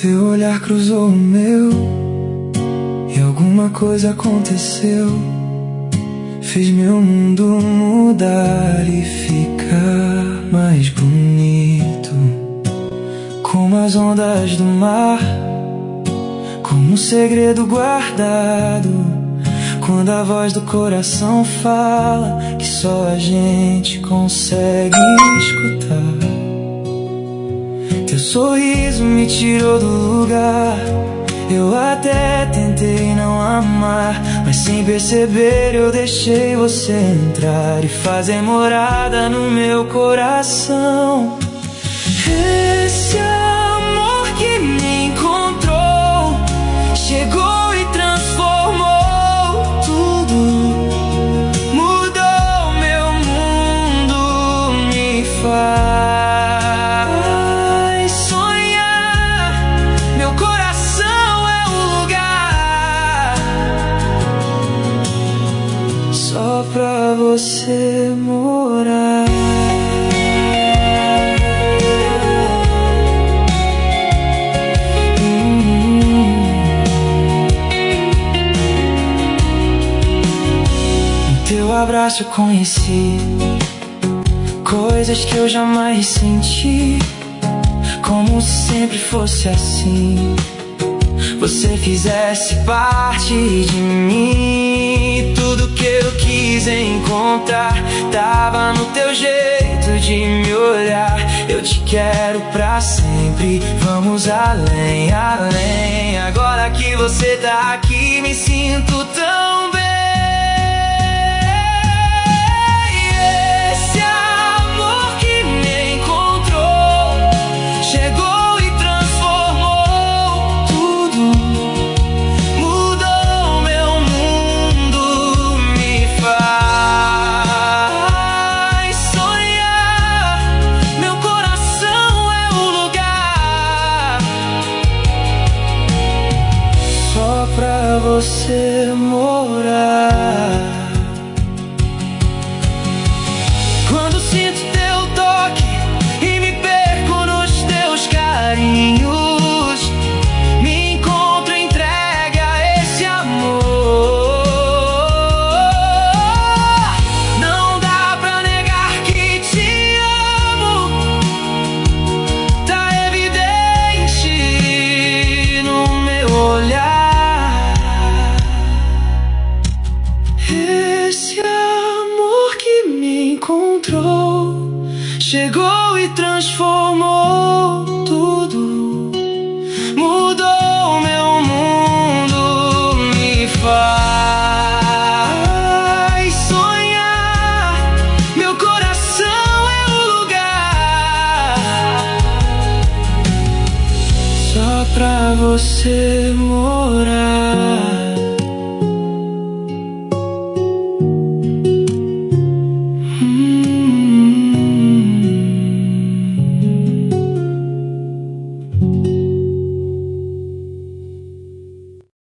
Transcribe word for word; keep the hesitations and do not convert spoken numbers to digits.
Teu olhar cruzou o meu e alguma coisa aconteceu. Fez meu mundo mudar e ficar mais bonito. Como as ondas do mar, como um segredo guardado. Quando a voz do coração fala que só a gente consegue escutar. Teu sorriso me tirou do lugar. Eu até tentei não amar, mas sem perceber eu deixei você entrar e fazer morada no meu coração. Esse amor que me encontrou chegou e transformou tudo. Mudou meu mundo, me faz pra você morar. hum. No teu abraço eu conheci coisas que eu jamais senti. Como se sempre fosse assim, você fizesse parte de mim. Tudo que eu quis encontrar tava no teu jeito de me olhar. Eu te quero pra sempre, vamos além, além. Agora que você tá aqui me sinto tão bem. Esse amor que me encontrou chegou pra você morar. Quando sinto teu toque e me perco nos teus carinhos, me encontro entregue a esse amor. Não dá pra negar que te amo, tá evidente no meu olhar. Esse amor que me encontrou chegou e transformou tudo. Mudou meu mundo, me faz sonhar. Meu coração é o lugar só pra você morar.